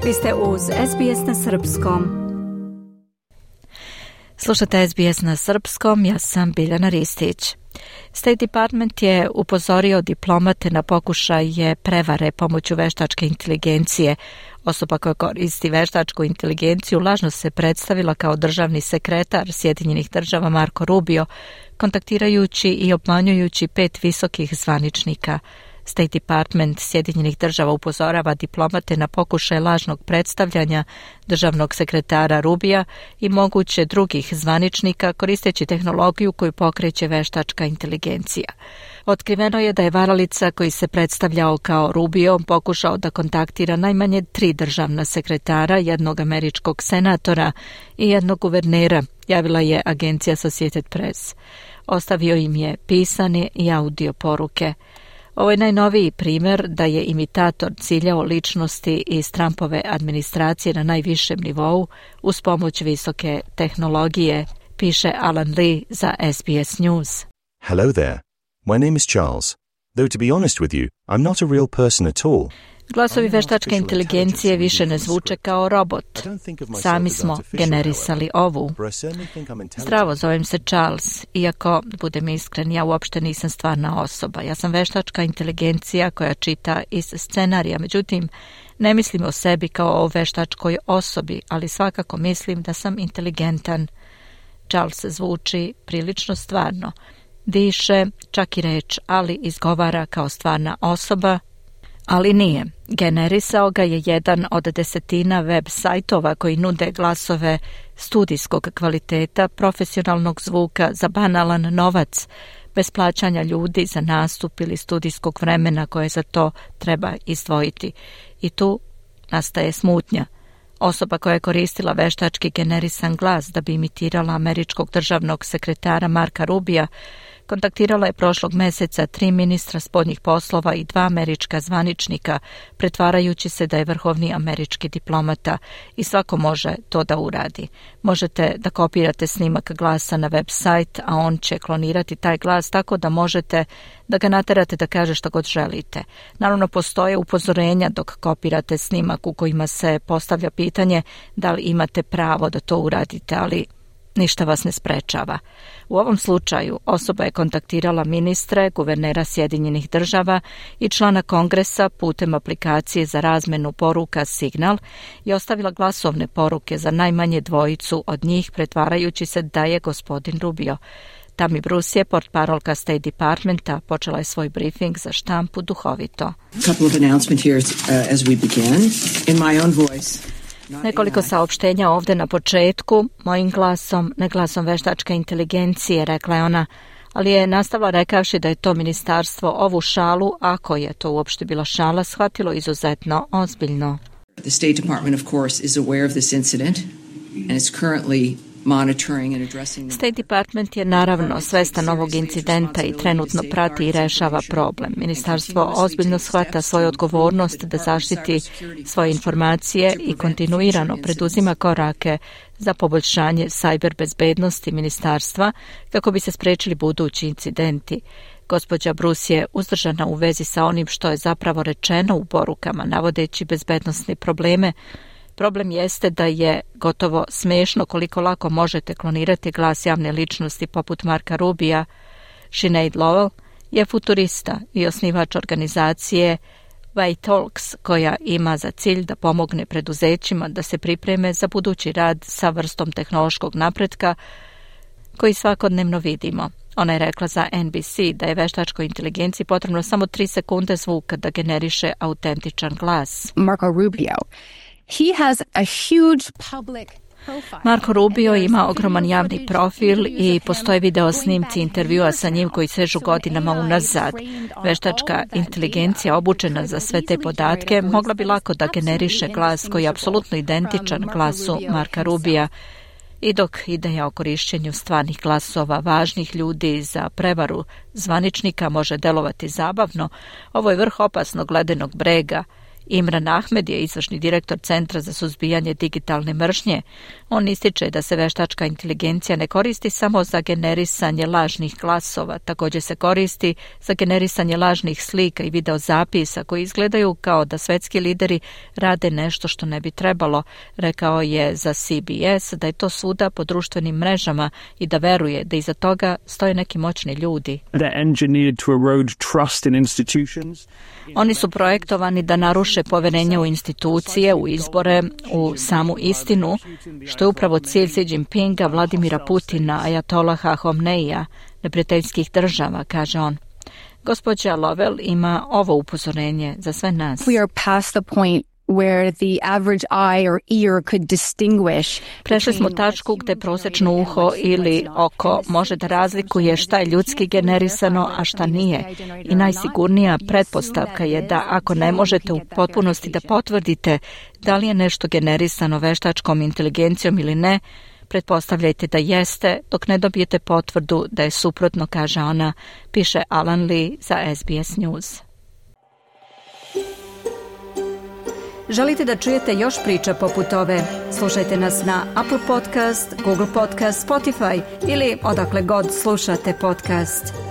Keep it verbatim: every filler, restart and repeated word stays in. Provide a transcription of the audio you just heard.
Vi ste uz S B S na srpskom. Slušate S B S na srpskom, ja sam Biljana Ristić. State Department je upozorio diplomate na pokušaje prevare pomoću veštačke inteligencije. Osoba koja koristi veštačku inteligenciju lažno se predstavila kao državni sekretar Sjedinjenih država Marco Rubio, kontaktirajući i obmanjujući pet visokih zvaničnika. State Department Sjedinjenih država upozorava diplomate na pokušaj lažnog predstavljanja državnog sekretara Rubija i moguće drugih zvaničnika koristeći tehnologiju koju pokreće veštačka inteligencija. Otkriveno je da je varalica koji se predstavljao kao Rubio pokušao da kontaktira najmanje tri državna sekretara, jednog američkog senatora i jednog guvernera, javila je agencija Associated Press. Ostavio im je pisane i audio poruke. Ovo je najnoviji primjer da je imitator ciljao ličnosti iz Trumpove administracije na najvišem nivou uz pomoć visoke tehnologije, piše Alan Lee za S B S News. Hello there. My name is Charles. Though to be honest with you, I'm not a real person at all. Glasovi veštačke inteligencije više ne zvuče kao robot. Sami smo generisali ovu. Zdravo, zovem se Charles. Iako, budem iskren, ja uopšte nisam stvarna osoba. Ja sam veštačka inteligencija koja čita iz scenarija. Međutim, ne mislim o sebi kao o veštačkoj osobi, ali svakako mislim da sam inteligentan. Charles zvuči prilično stvarno. Diše, čak i reč, ali izgovara kao stvarna osoba, ali nije. Generisao ga je jedan od desetina web sajtova koji nude glasove studijskog kvaliteta, profesionalnog zvuka za banalan novac, bez plaćanja ljudi za nastup ili studijskog vremena koje za to treba izdvojiti. I tu nastaje smutnja. Osoba koja je koristila veštački generisan glas da bi imitirala američkog državnog sekretara Marka Rubija kontaktirala je prošlog meseca tri ministra spoljnih poslova i dva američka zvaničnika, pretvarajući se da je vrhovni američki diplomata i svako može to da uradi. Možete da kopirate snimak glasa na web sajt, a on će klonirati taj glas tako da možete da ga naterate da kaže što god želite. Naravno, postoje upozorenja dok kopirate snimak u kojima se postavlja pitanje da li imate pravo da to uradite, ali ništa vas ne sprečava. U ovom slučaju osoba je kontaktirala ministre, guvernera Sjedinjenih država i člana kongresa putem aplikacije za razmenu poruka Signal i ostavila glasovne poruke za najmanje dvojicu od njih, pretvarajući se da je gospodin Rubio. Tammy Bruce je, portparolka State Departmenta, počela je svoj briefing za štampu duhovito. Nekoliko saopštenja ovdje na početku, mojim glasom, ne glasom veštačke inteligencije, rekla je ona, ali je nastavila rekavši da je to ministarstvo ovu šalu, ako je to uopšte bila šala, shvatilo izuzetno ozbiljno. The State Department, of course, is aware of this incident and is currently monitoring and addressing. State Department je naravno svestan ovog incidenta i trenutno prati i rešava problem. Ministarstvo ozbiljno shvata svoju odgovornost da zaštiti svoje informacije i kontinuirano preduzima korake za poboljšanje cyber bezbednosti ministarstva kako bi se sprečili budući incidenti. Gospođa Bruce je uzdržana u vezi sa onim što je zapravo rečeno u porukama, navodeći bezbednosne probleme. Problem jeste da je gotovo smešno koliko lako možete klonirati glas javne ličnosti poput Marka Rubija. Sinead Lowell je futurista i osnivač organizacije Way Talks, koja ima za cilj da pomogne preduzećima da se pripreme za budući rad sa vrstom tehnološkog napretka koji svakodnevno vidimo. Ona je rekla za N B C da je veštačkoj inteligenciji potrebno samo tri sekunde zvuka da generiše autentičan glas. Marco Rubio. He has a huge public profile. Marco Rubio ima ogroman javni profil i postoje video snimci intervjua sa njim koji sežu godinama unazad. Veštačka inteligencija obučena za sve te podatke mogla bi lako da generiše glas koji je apsolutno identičan glasu Marka Rubija. I dok ideja o korišćenju stvarnih glasova važnih ljudi za prevaru zvaničnika može delovati zabavno, ovo je vrh opasnog ledenog brega Imran Ahmed je izvršni direktor Centra za suzbijanje digitalne mržnje. On ističe da se veštačka inteligencija ne koristi samo za generisanje lažnih glasova, također se koristi za generisanje lažnih slika i videozapisa koji izgledaju kao da svetski lideri rade nešto što ne bi trebalo. Rekao je za C B S da je to svuda po društvenim mrežama i da veruje da iza toga stoje neki moćni ljudi. Oni su projektovani da naruše poverenje u institucije, u izbore, u samu istinu, što je upravo cilj Xi Jinpinga, Vladimira Putina, Ajatolaha Homneija, neprijateljskih država, kaže on. Gospođa Lovell ima ovo upozorenje za sve nas. We are past the point where the average eye or ear could distinguish. Prešli smo tačku gde prosječno uho ili oko može da razlikuje šta je ljudski generisano, a šta nije. I najsigurnija pretpostavka je da ako ne možete u potpunosti da potvrdite da li je nešto generisano veštačkom inteligencijom ili ne, pretpostavljajte da jeste, dok ne dobijete potvrdu da je suprotno, kaže ona, piše Alan Lee za S B S News. Želite da čujete još priča poput ove? Slušajte nas na Apple Podcast, Google Podcast, Spotify ili odakle god slušate podcast.